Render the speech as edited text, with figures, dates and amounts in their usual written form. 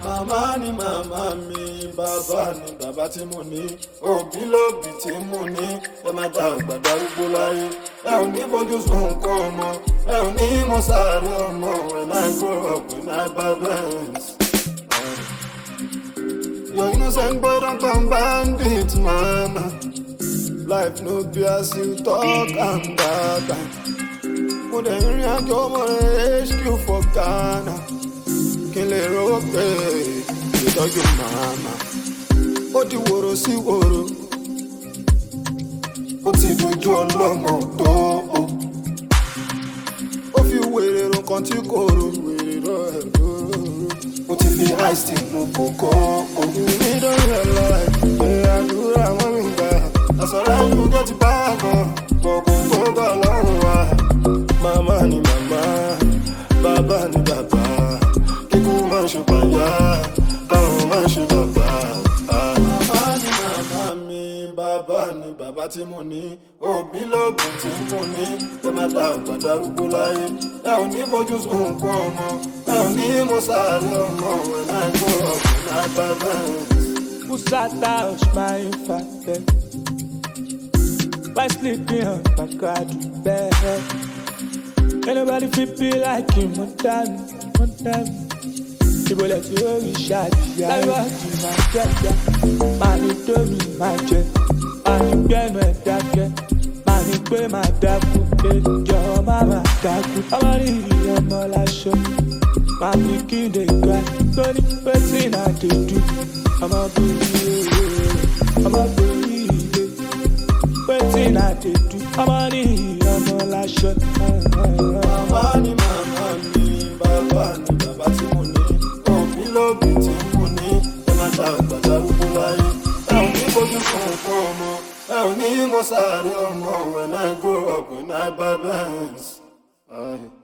Màmá ni màmá mi, bàbá ni bàbá tí mo ní, òbí lóbí tí mo ní, ẹ má dá àgbà darúgbó láyé. Ẹ ò ní bójú sunkún ọmọ, ẹ ò ní mọ sáré ọmọ, when I grow up, when I balance. Your innocent boy don't turn bandit, mama. Life no be as you talk and data. Mo dẹ̀ rìn àjò ọmọ rẹ̀ HQ for Ghana. Kí n lè rò pé ìtọ́jú màmá. Ó di wòrò sí wòrò. Ó ti dojú ọlọ́mọ tó o. Ó fi wèrè ro kan tí kò ro wèrè rọ ẹ̀ lóró. Ó ti fi ice tea mu kòkó. Mi don't realize pé àdúrà wọn mi gbà. Àsọ̀rọ̀ ẹ̀yìn tó ti bá a gan. Kòkó tó bá lọ́rùn wa. Màmá ni màmá, bàbá ni bàbá. Kíkú máa ń ṣe pàyà, káwọn máa ń ṣe bàbá. Màmá ni màmá mi, bàbá ni bàbá tí mo ní, òbí lóbí tí mo ní, ẹ má dá àgbà darúgbó láyé. Ẹ ò ní bójú sunkún ọmọ, ẹ ò ní mọ sáré ọmọ, when I grow up, when I balance. Pusata my father. By sleeping on my God bed. Anybody feel like him, one time. People let you be shot. Like what you might get. Money to me, my jet. Money get me that. Money pay my dad. Your mama dad. I'm all I show. Mommy kill the guy. Don't need person I do. I'm a bully. Wetin I dey do? I'm all I show. Màmá ni màmá mi, bàbá ni bàbá tí mo ní, òbí lóbí tí mo ní, ẹ má dá àgbà darúgbó láyé. Ẹ ò ní bójú sunkún ọmọ, ẹ ò ní mọ sáré ọmọ, when I grow up, when I balance.